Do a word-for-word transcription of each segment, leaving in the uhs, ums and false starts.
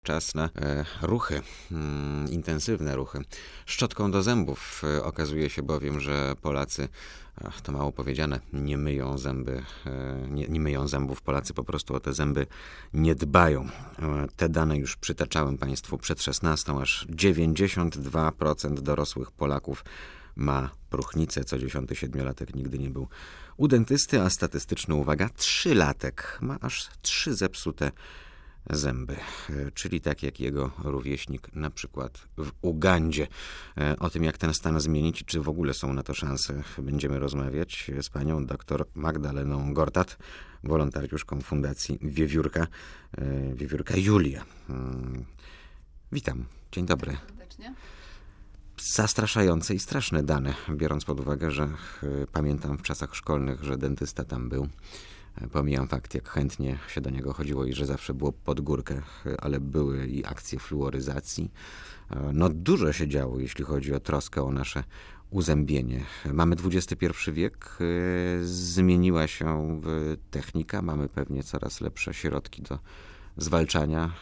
Czas na e, ruchy, mm, intensywne ruchy. Szczotką do zębów e, okazuje się bowiem, że Polacy, ach, to mało powiedziane, nie myją zęby, e, nie, nie myją zębów. Polacy po prostu o te zęby nie dbają. E, te dane już przytaczałem Państwu przed szesnastą, aż dziewięćdziesiąt dwa procent dorosłych Polaków ma próchnicę, co dziesiąty siedmiolatek nigdy nie był u dentysty, a statystyczny, uwaga, trzylatek ma aż trzy zepsute zęby, czyli tak jak jego rówieśnik na przykład w Ugandzie. O tym, jak ten stan zmienić, czy w ogóle są na to szanse, będziemy rozmawiać z panią dr Magdaleną Gortat, wolontariuszką Fundacji Wiewiórka, Wiewiórka Julia. Witam, dzień dobry. Serdecznie. Zastraszające i straszne dane, biorąc pod uwagę, że pamiętam w czasach szkolnych, że dentysta tam był. Pomijam fakt, jak chętnie się do niego chodziło i że zawsze było pod górkę, ale były i akcje fluoryzacji. No dużo się działo, jeśli chodzi o troskę o nasze uzębienie. Mamy dwudziesty pierwszy wiek, zmieniła się technika, mamy pewnie coraz lepsze środki do zwalczania,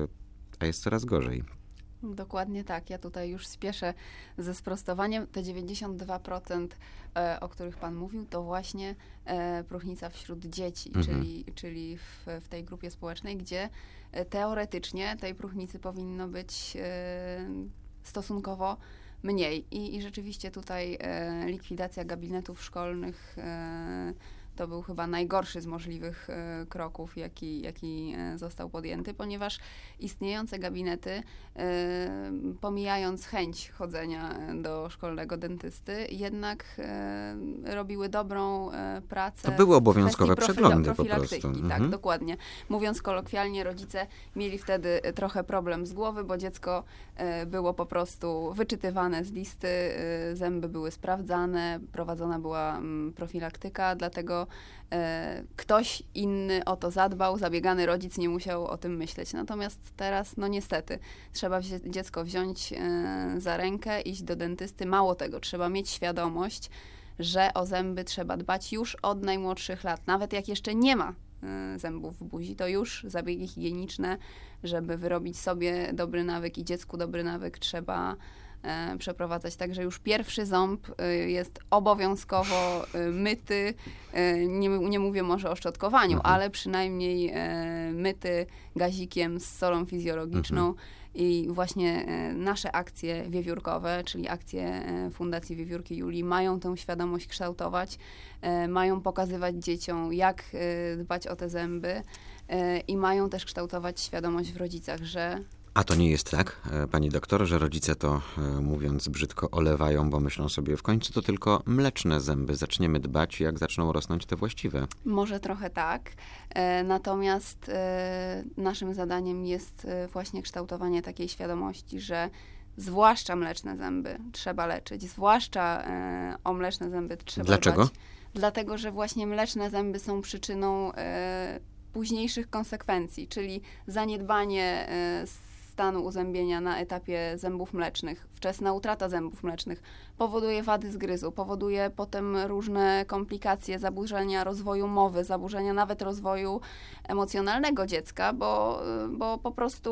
a jest coraz gorzej. Dokładnie tak. Ja tutaj już spieszę ze sprostowaniem. Te dziewięćdziesiąt dwa procent, e, o których Pan mówił, to właśnie e, próchnica wśród dzieci, mhm. czyli, czyli w, w tej grupie społecznej, gdzie e, teoretycznie tej próchnicy powinno być e, stosunkowo mniej. I, i rzeczywiście tutaj e, likwidacja gabinetów szkolnych e, to był chyba najgorszy z możliwych e, kroków, jaki, jaki e, został podjęty, ponieważ istniejące gabinety, e, pomijając chęć chodzenia do szkolnego dentysty, jednak e, robiły dobrą e, pracę. To były obowiązkowe przeglądy po profilaktyki. prostu. Tak, mhm. dokładnie. Mówiąc kolokwialnie, rodzice mieli wtedy trochę problem z głowy, bo dziecko e, było po prostu wyczytywane z listy, e, zęby były sprawdzane, prowadzona była m, profilaktyka, dlatego e, ktoś inny o to zadbał, zabiegany rodzic nie musiał o tym myśleć. Natomiast teraz, no niestety, trzeba wzi- dziecko wziąć e, za rękę, iść do dentysty. Mało tego, trzeba mieć świadomość, że o zęby trzeba dbać już od najmłodszych lat. Nawet jak jeszcze nie ma e, zębów w buzi, to już zabiegi higieniczne, żeby wyrobić sobie dobry nawyk i dziecku dobry nawyk, trzeba E, przeprowadzać. Także już pierwszy ząb e, jest obowiązkowo e, myty. E, nie, nie mówię może o szczotkowaniu, mhm. ale przynajmniej e, myty gazikiem z solą fizjologiczną. Mhm. I właśnie e, nasze akcje wiewiórkowe, czyli akcje e, Fundacji Wiewiórki Julii, mają tę świadomość kształtować, e, mają pokazywać dzieciom, jak e, dbać o te zęby e, i mają też kształtować świadomość w rodzicach, że A to nie jest tak, pani doktor, że rodzice to, mówiąc brzydko, olewają, bo myślą sobie, w końcu to tylko mleczne zęby. Zaczniemy dbać, jak zaczną rosnąć te właściwe. Może trochę tak. E, natomiast e, naszym zadaniem jest e, właśnie kształtowanie takiej świadomości, że zwłaszcza mleczne zęby trzeba leczyć, zwłaszcza e, o mleczne zęby trzeba Dlaczego? dbać. Dlatego, że właśnie mleczne zęby są przyczyną e, późniejszych konsekwencji, czyli zaniedbanie e, stanu uzębienia na etapie zębów mlecznych, wczesna utrata zębów mlecznych powoduje wady zgryzu, powoduje potem różne komplikacje, zaburzenia rozwoju mowy, zaburzenia nawet rozwoju emocjonalnego dziecka, bo, bo po prostu...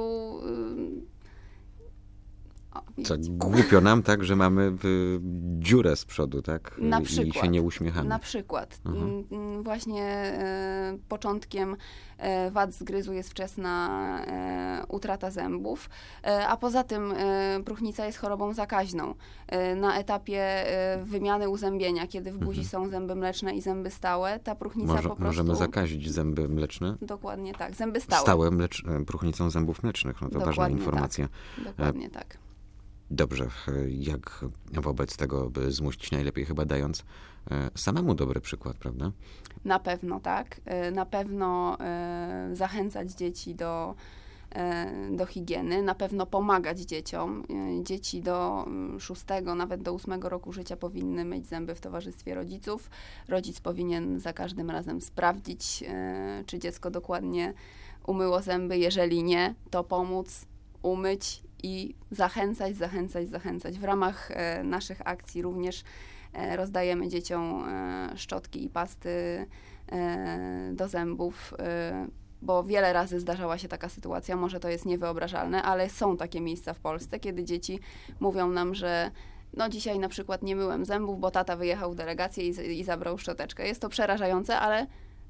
O, Co, głupio nam, tak, że mamy y, dziurę z przodu, tak? Na I przykład, się nie uśmiechamy. Na przykład. Mhm. Mm, Właśnie e, początkiem e, wad zgryzu jest wczesna e, utrata zębów, e, a poza tym e, próchnica jest chorobą zakaźną. E, na etapie e, wymiany uzębienia, kiedy w buzi Mhm. są zęby mleczne i zęby stałe, ta próchnica Może, po prostu... Możemy zakazić zęby mleczne? Dokładnie tak, zęby stałe. Stałe mlecz, próchnicą zębów mlecznych, no to Dokładnie ważna informacja. Tak. Dokładnie tak. Dobrze, jak wobec tego, by zmusić najlepiej chyba dając samemu dobry przykład, prawda? Na pewno tak. E, Na pewno e, zachęcać dzieci do, e, do higieny, na pewno pomagać dzieciom. E, Dzieci do mm, szóstego, nawet do ósmego roku życia powinny myć zęby w towarzystwie rodziców. Rodzic powinien za każdym razem sprawdzić, e, czy dziecko dokładnie umyło zęby. Jeżeli nie, to pomóc umyć i zachęcać, zachęcać, zachęcać. W ramach e, naszych akcji również e, rozdajemy dzieciom e, szczotki i pasty e, do zębów. E, bo wiele razy zdarzała się taka sytuacja, może to jest niewyobrażalne, ale są takie miejsca w Polsce, kiedy dzieci mówią nam, że no dzisiaj na przykład nie myłem zębów, bo tata wyjechał w delegację i, z- i zabrał szczoteczkę. Jest to przerażające, ale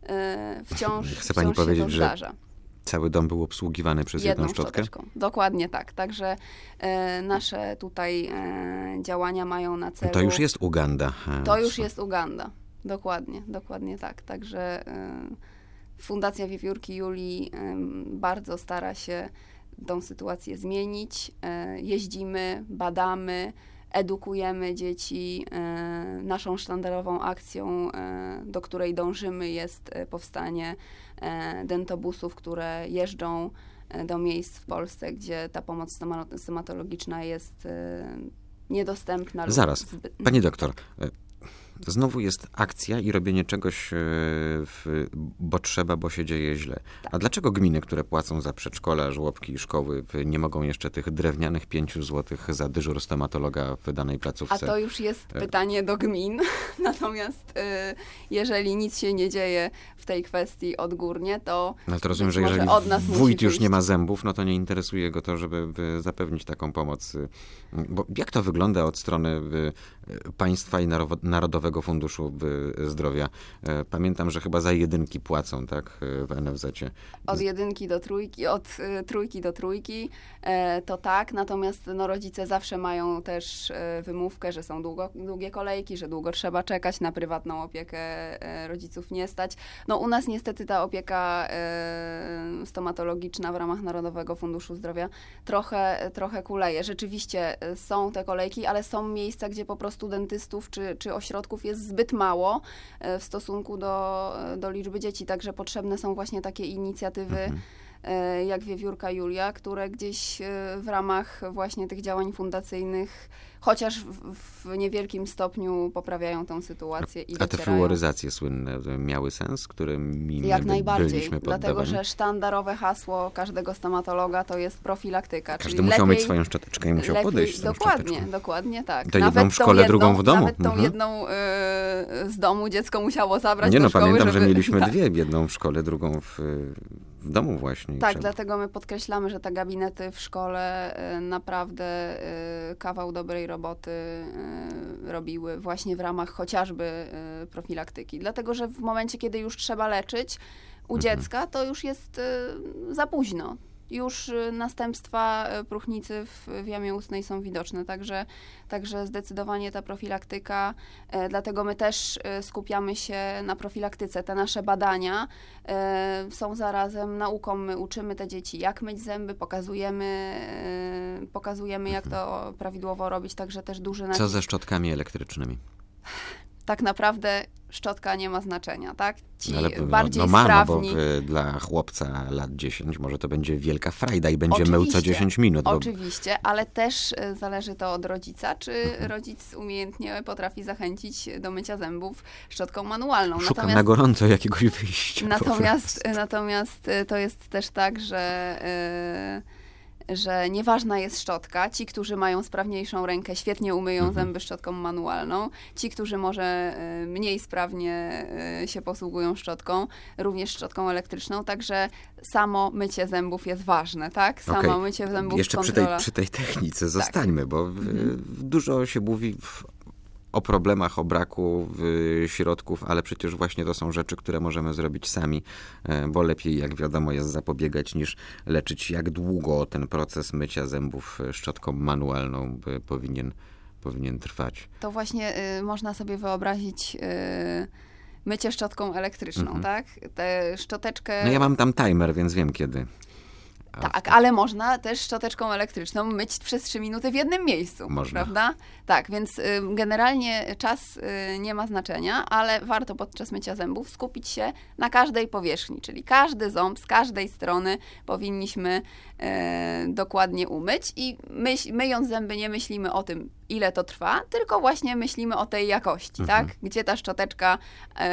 e, wciąż, Chce pani wciąż się powiedzieć, to że zdarza. Cały dom był obsługiwany przez jedną, Jedną szczotkę? szczoteczką. Dokładnie tak. Także e, nasze tutaj e, działania mają na celu... To już jest Uganda. e, To już co- jest Uganda. Dokładnie, dokładnie tak. Także e, Fundacja Wiewiórki Julii e, bardzo stara się tą sytuację zmienić. E, jeździmy, badamy, edukujemy dzieci. E, naszą sztandarową akcją, e, do której dążymy, jest e, powstanie e, dentobusów, które jeżdżą e, do miejsc w Polsce, gdzie ta pomoc stoma- stomatologiczna jest e, niedostępna. lub Zaraz, zbyt- pani doktor, e, znowu jest akcja i robienie czegoś, e, w, bo trzeba, bo się dzieje źle. A dlaczego gminy, które płacą za przedszkola, żłobki i szkoły, w- nie mogą jeszcze tych drewnianych pięciu złotych za dyżur stomatologa w danej A placówce? to już jest E, pytanie do gmin. Natomiast y, jeżeli nic się nie dzieje w tej kwestii odgórnie, to No to rozumiem, być że może jeżeli od nas musi wójt już wyjść. nie ma zębów, no to nie interesuje go to, żeby y, zapewnić taką pomoc. y, Bo jak to wygląda od strony y, y, państwa i Naro- Narodowego Funduszu y, Zdrowia? E, Pamiętam, że chyba za jedynki płacą, tak, y, w en ef zecie. od jedynki do trójki, od y, trójki do trójki, e, to tak. Natomiast no, rodzice zawsze mają też e, wymówkę, że są długo, długie kolejki, że długo trzeba czekać na prywatną opiekę, e, rodziców nie stać. No u nas niestety ta opieka e, stomatologiczna w ramach Narodowego Funduszu Zdrowia trochę, trochę kuleje. Rzeczywiście e, są te kolejki, ale są miejsca, gdzie po prostu dentystów czy, czy ośrodków jest zbyt mało e, w stosunku do, do liczby dzieci. Także potrzebne są właśnie takie inicjatywy e, jak Wiewiórka Julia, które gdzieś e, w ramach właśnie tych działań fundacyjnych, chociaż w, w niewielkim stopniu poprawiają tę sytuację i A te docierają. fluoryzacje słynne y, miały sens, którymi Jak my najbardziej, byliśmy dlatego poddawani? że sztandarowe hasło każdego stomatologa to jest profilaktyka. Każdy czyli musiał lepiej, mieć swoją szczoteczkę i musiał lepiej, podejść z tą Dokładnie, szczoteczką. dokładnie tak. To jedną w tą szkole, jedną, drugą w domu? Nawet tą Mhm. jedną y, z domu dziecko musiało zabrać Nie do no, szkoły, pamiętam, żeby... że mieliśmy tak. dwie, jedną w szkole, drugą w, w domu właśnie. i Tak, trzeba- dlatego my podkreślamy, że te gabinety w szkole y, naprawdę y, kawał dobrej roboty y, robiły właśnie w ramach chociażby y, profilaktyki. Dlatego, że w momencie, kiedy już trzeba leczyć u Mhm. dziecka, to już jest y, za późno. Już y, następstwa y, próchnicy w, w jamie ustnej są widoczne, także, także zdecydowanie ta profilaktyka, e, dlatego my też e, skupiamy się na profilaktyce. Te nasze badania e, są zarazem nauką. My uczymy te dzieci, jak myć zęby, pokazujemy, e, pokazujemy jak to prawidłowo robić, także też duży nacisk. Co ze szczotkami elektrycznymi? Tak naprawdę szczotka nie ma znaczenia, tak? Ci Ale bardziej no, no ma, no bo sprawni... w, dla chłopca lat dziesięć może to będzie wielka frajda i będzie mył co Oczywiście, dziesięć minut. Bo Oczywiście, ale też e, zależy to od rodzica, czy Mhm. rodzic umiejętnie potrafi zachęcić do mycia zębów szczotką manualną. szukam na gorąco jakiegoś wyjścia. po natomiast, prostu. natomiast e, to jest też tak, że, e, że nieważna jest szczotka. Ci, którzy mają sprawniejszą rękę, świetnie umyją Mhm. zęby szczotką manualną. Ci, którzy może e, mniej sprawnie e, się posługują szczotką, również szczotką elektryczną. Także samo mycie zębów jest ważne, tak? Samo Okej. mycie zębów, Jeszcze przy kontrola. tej, przy tej technice zostańmy, bo w, Mhm. w dużo się mówi w, o problemach, o braku w, środków, ale przecież właśnie to są rzeczy, które możemy zrobić sami, e, bo lepiej, jak wiadomo, jest zapobiegać niż leczyć. Jak długo ten proces mycia zębów e, szczotką manualną e, powinien, powinien trwać? To właśnie y, można sobie wyobrazić y, mycie szczotką elektryczną, Mhm. tak? Tę szczoteczkę... No ja mam tam timer, więc wiem kiedy. A Tak, ale można też szczoteczką elektryczną myć przez trzy minuty w jednym miejscu, Można. prawda? Tak, więc y, generalnie czas y, nie ma znaczenia, ale warto podczas mycia zębów skupić się na każdej powierzchni, czyli każdy ząb z każdej strony powinniśmy e, dokładnie umyć i myśl, myjąc zęby nie myślimy o tym, ile to trwa, tylko właśnie myślimy o tej jakości, Mhm. tak? Gdzie ta szczoteczka e,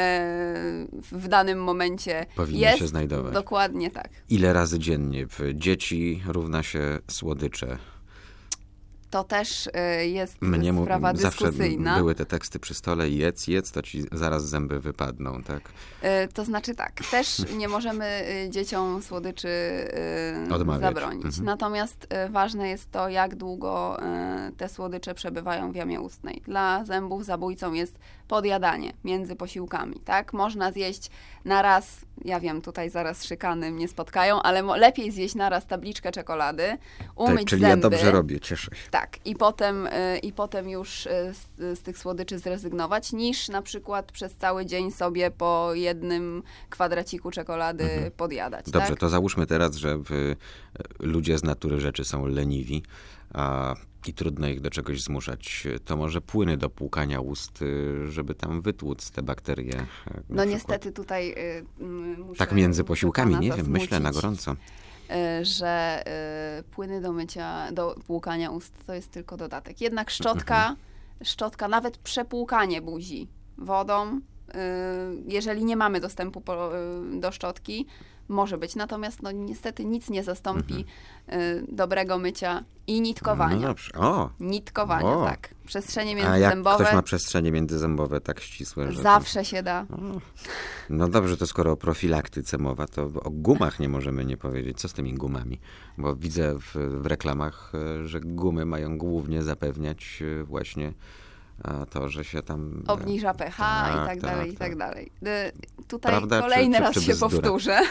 w danym momencie Powinna jest. się znajdować. Dokładnie tak. Ile razy dziennie w dzieci równa się słodycze? To też y, jest Mnie mu, sprawa zawsze dyskusyjna. były te teksty przy stole, jedz, jedz, to ci zaraz zęby wypadną, tak? Y, to znaczy tak, też nie możemy y, dzieciom słodyczy y, Odmawiać. zabronić. Mhm. Natomiast y, ważne jest to, jak długo y, te słodycze przebywają w jamie ustnej. Dla zębów zabójcą jest podjadanie między posiłkami, tak? Można zjeść na raz, ja wiem, tutaj zaraz szykany mnie spotkają, ale mo- lepiej zjeść na raz tabliczkę czekolady, umyć tak, czyli zęby. ja dobrze robię, cieszę się. Tak, i potem, y, i potem już y, z, z tych słodyczy zrezygnować, niż na przykład przez cały dzień sobie po jednym kwadraciku czekolady Mhm. podjadać. Dobrze, tak? to załóżmy teraz, że w, ludzie z natury rzeczy są leniwi a, i trudno ich do czegoś zmuszać. To może płyny do płukania ust, y, żeby tam wytłuc te bakterie. y, na No przykład. niestety tutaj y, y, muszę Tak między muszę posiłkami, pana nie wiem, myślę na zasmucić, gorąco. y, że y, płyny do mycia, do płukania ust to jest tylko dodatek. Jednak szczotka, Mhm. szczotka, nawet przepłukanie buzi wodą, y, jeżeli nie mamy dostępu po, y, do szczotki, może być. Natomiast no, niestety nic nie zastąpi y, dobrego mycia i nitkowania. No dobrze. O, Nitkowania, O. tak. Przestrzenie a jak międzyzębowe ktoś ma przestrzenie międzyzębowe tak ścisłe, że... to- zawsze się da. O, no dobrze, to skoro o profilaktyce mowa, to o gumach nie możemy nie powiedzieć. Co z tymi gumami? Bo widzę w, w reklamach, e, że gumy mają głównie zapewniać e, właśnie a to, że się tam... e, Obniża pH tak, i tak dalej, tak, i tak tak. dalej. Y, Tutaj Prawda, kolejny czy- czy- raz czy się bzdura? powtórzę,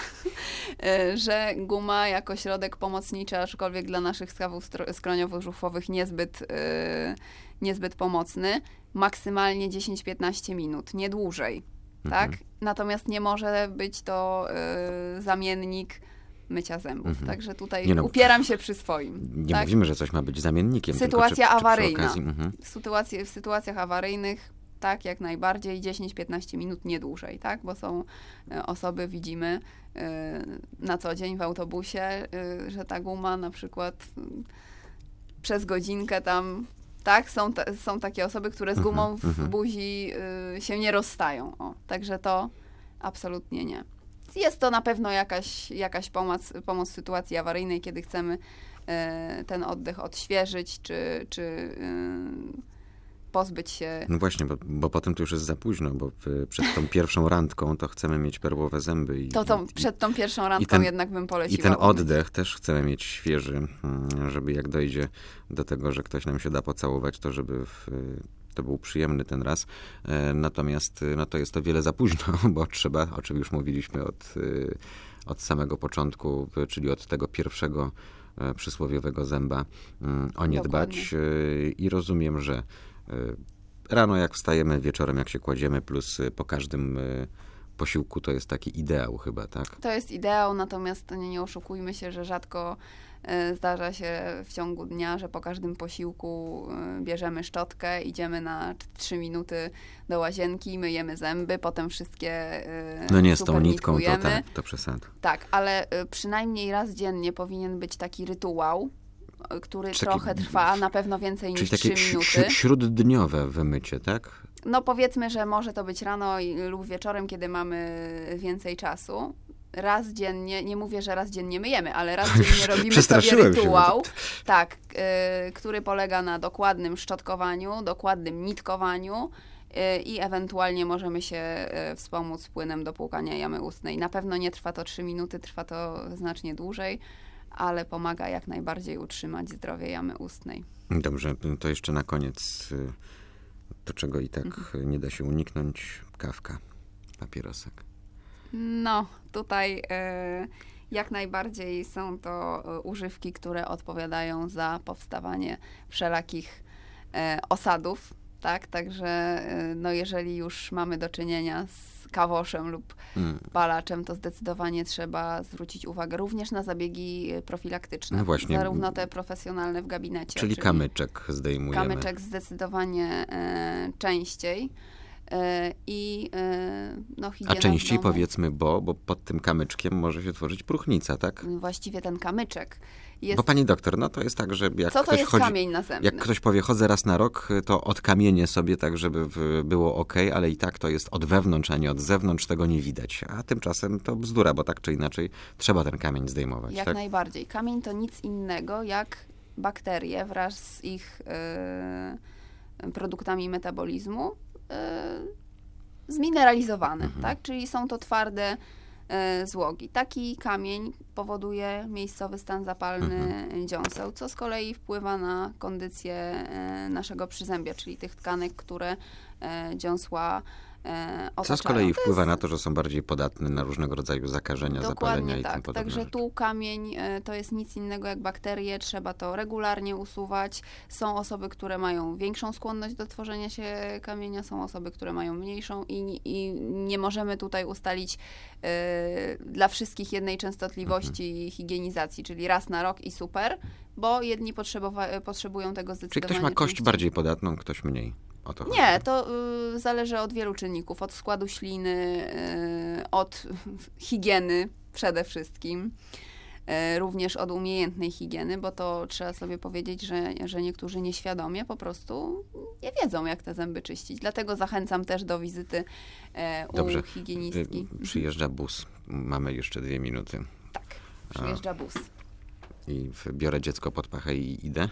y, że guma jako środek pomocniczy, aczkolwiek dla naszych skawów stro- skroniowo-żuchwowych niezbyt, y, niezbyt pomocny, maksymalnie dziesięć do piętnastu minut, nie dłużej. Tak? Mhm. Natomiast nie może być to y, zamiennik mycia zębów. Mhm. Także tutaj Nie no, upieram się przy swoim. Nie tak? mówimy, że coś ma być zamiennikiem. tylko Sytuacja czy, czy przy awaryjna. okazji, mhm. Sytuacje, w sytuacjach awaryjnych tak, jak najbardziej, dziesięć do piętnastu minut, nie dłużej, tak? Bo są e, osoby, widzimy e, na co dzień w autobusie, e, że ta guma na przykład m, przez godzinkę tam, tak? Są, ta, są takie osoby, które z Mhm, gumą w mhm. buzi e, się nie rozstają. O, także to absolutnie nie. Jest to na pewno jakaś, jakaś pomoc, pomoc w sytuacji awaryjnej, kiedy chcemy e, ten oddech odświeżyć, czy, czy e, pozbyć się. No właśnie, bo, bo potem to już jest za późno, bo w, przed tą pierwszą randką to chcemy mieć perłowe zęby. I, To, to i, przed tą pierwszą randką ten- jednak bym I poleciła. ten umyć. oddech też chcemy mieć świeży, mm, żeby jak dojdzie do tego, że ktoś nam się da pocałować, to żeby w, to był przyjemny ten raz. E, Natomiast e, no to jest to wiele za późno, bo trzeba, o czym już mówiliśmy od, e, od samego początku, w- czyli od tego pierwszego e, przysłowiowego zęba, mm, o nie dbać. E, I rozumiem, że e, rano jak wstajemy, wieczorem jak się kładziemy, plus e, po każdym e, posiłku to jest taki ideał chyba, tak? To jest ideał, natomiast nie, nie oszukujmy się, że rzadko e, zdarza się w ciągu dnia, że po każdym posiłku e, bierzemy szczotkę, idziemy na trzy minuty do łazienki, myjemy zęby, potem wszystkie e, No nie, z tą super nitką to, nitkujemy. tak, to przesada. Tak, ale e, przynajmniej raz dziennie powinien być taki rytuał, e, który Czy taki- trochę trwa, na pewno więcej Czyli niż takie trzy ś- minuty. ś- śróddniowe wymycie, tak? No powiedzmy, że może to być rano i- lub wieczorem, kiedy mamy więcej czasu. Raz dziennie, nie mówię, że raz dziennie myjemy, ale raz dziennie robimy sobie Przestraszyłem się, rytuał, tak, y, który polega na dokładnym szczotkowaniu, dokładnym nitkowaniu y, i ewentualnie możemy się y, wspomóc płynem do płukania jamy ustnej. Na pewno nie trwa to trzy minuty, trwa to znacznie dłużej, ale pomaga jak najbardziej utrzymać zdrowie jamy ustnej. Dobrze, to jeszcze na koniec y, to, czego i tak Mhm. nie da się uniknąć, kawka, papierosek. No, tutaj e, jak najbardziej są to e, używki, które odpowiadają za powstawanie wszelakich e, osadów, tak? Także e, no, jeżeli już mamy do czynienia z kawoszem lub Mm. palaczem, to zdecydowanie trzeba zwrócić uwagę również na zabiegi profilaktyczne. No właśnie. Zarówno te profesjonalne w gabinecie. Czyli kamyczek zdejmujemy. Kamyczek zdecydowanie e, częściej. E, I e, no, A higiena w częściej domu. powiedzmy, bo, bo pod tym kamyczkiem może się tworzyć próchnica, tak? Właściwie ten kamyczek jest... Bo pani doktor, no to jest tak, że jak Co to ktoś jest chodzi... kamień nazemny? Jak ktoś powie, chodzę raz na rok, to odkamienię sobie tak, żeby w, było ok, ale i tak to jest od wewnątrz, a nie od zewnątrz, tego nie widać. A tymczasem to bzdura, bo tak czy inaczej trzeba ten kamień zdejmować, Jak tak? najbardziej. Kamień to nic innego jak bakterie wraz z ich y, produktami metabolizmu y, zmineralizowane, Mhm. tak? Czyli są to twarde y, złogi. Taki kamień powoduje miejscowy stan zapalny Mhm. dziąseł, co z kolei wpływa na kondycję y, naszego przyzębia, czyli tych tkanek, które y, dziąsła e, Co z otaczają. kolei To wpływa jest na to, że są bardziej podatne na różnego rodzaju zakażenia, zapalenia dokładnie i tym tak. podobne Także rzeczy. tu kamień e, to jest nic innego jak bakterie, trzeba to regularnie usuwać. Są osoby, które mają większą skłonność do tworzenia się kamienia, są osoby, które mają mniejszą i, i nie możemy tutaj ustalić e, dla wszystkich jednej częstotliwości Mhm. higienizacji, czyli raz na rok i super, bo jedni potrzebowa- potrzebują tego Czyli zdecydowanie ktoś ma kość częściej. bardziej podatną, ktoś mniej. O to chodzi. Nie, to y, zależy od wielu czynników, od składu śliny, y, od higieny przede wszystkim, y, również od umiejętnej higieny, bo to trzeba sobie powiedzieć, że, że niektórzy nieświadomie po prostu nie wiedzą, jak te zęby czyścić. Dlatego zachęcam też do wizyty e, u Dobrze. higienistki. Y, Przyjeżdża bus. Mamy jeszcze dwie minuty. Tak, przyjeżdża bus. I w- biorę dziecko pod pachę i idę.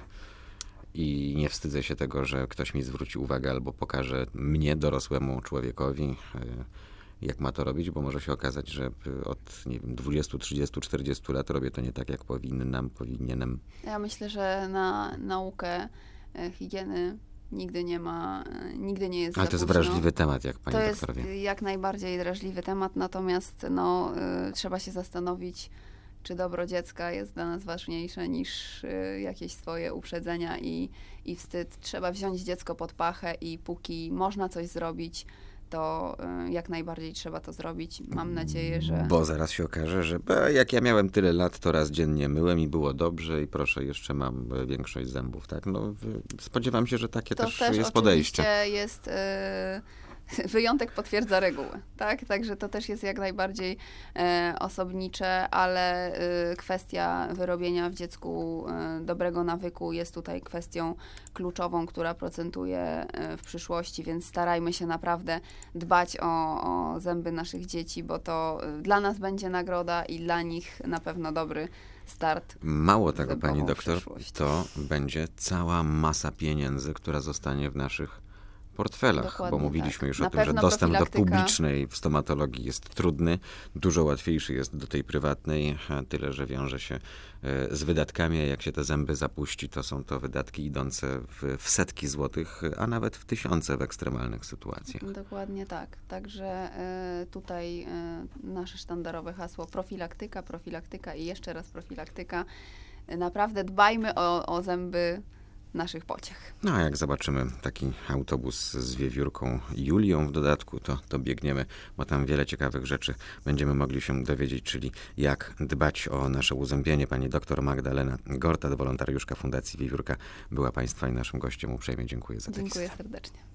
I nie wstydzę się tego, że ktoś mi zwróci uwagę albo pokaże mnie, dorosłemu człowiekowi, y, jak ma to robić, bo może się okazać, że y, od nie wiem, dwudziestu, trzydziestu, czterdziestu lat robię to nie tak, jak powinnam, powinienem. Ja myślę, że na naukę e, higieny nigdy nie ma, e, nigdy nie jest Ale za to jest późno. wrażliwy temat, jak pani To jest doktor wie. jak najbardziej drażliwy temat, natomiast no, y, trzeba się zastanowić, czy dobro dziecka jest dla nas ważniejsze niż y, jakieś swoje uprzedzenia i, i wstyd. Trzeba wziąć dziecko pod pachę i póki można coś zrobić, to y, jak najbardziej trzeba to zrobić. Mam nadzieję, że... Bo zaraz się okaże, że e, jak ja miałem tyle lat, to raz dziennie myłem i było dobrze i proszę, jeszcze mam e, większość zębów. Tak? No, w- spodziewam się, że takie To też, też jest podejście. oczywiście jest... Y, wyjątek potwierdza regułę, tak? Także to też jest jak najbardziej e, osobnicze, ale e, kwestia wyrobienia w dziecku e, dobrego nawyku jest tutaj kwestią kluczową, która procentuje e, w przyszłości, więc starajmy się naprawdę dbać o, o zęby naszych dzieci, bo to e, dla nas będzie nagroda i dla nich na pewno dobry start. Mało tego, zębową pani doktor, przyszłość. to będzie cała masa pieniędzy, która zostanie w naszych portfelach, Dokładnie bo mówiliśmy tak. już Na o tym, że pewno dostęp do profilaktyka- publicznej w stomatologii jest trudny, dużo łatwiejszy jest do tej prywatnej, a tyle, że wiąże się e, z wydatkami, a jak się te zęby zapuści, to są to wydatki idące w, w setki złotych, a nawet w tysiące w ekstremalnych sytuacjach. Dokładnie tak. Także e, tutaj e, nasze sztandarowe hasło profilaktyka, profilaktyka i jeszcze raz profilaktyka. E, Naprawdę dbajmy o, o zęby naszych pociech. No a jak zobaczymy taki autobus z wiewiórką Julią w dodatku, to, to biegniemy, bo tam wiele ciekawych rzeczy będziemy mogli się dowiedzieć, czyli jak dbać o nasze uzębienie. Pani doktor Magdalena Gortat, wolontariuszka Fundacji Wiewiórka, była Państwa i naszym gościem. Uprzejmie dziękuję za tę Dziękuję wizytę. serdecznie.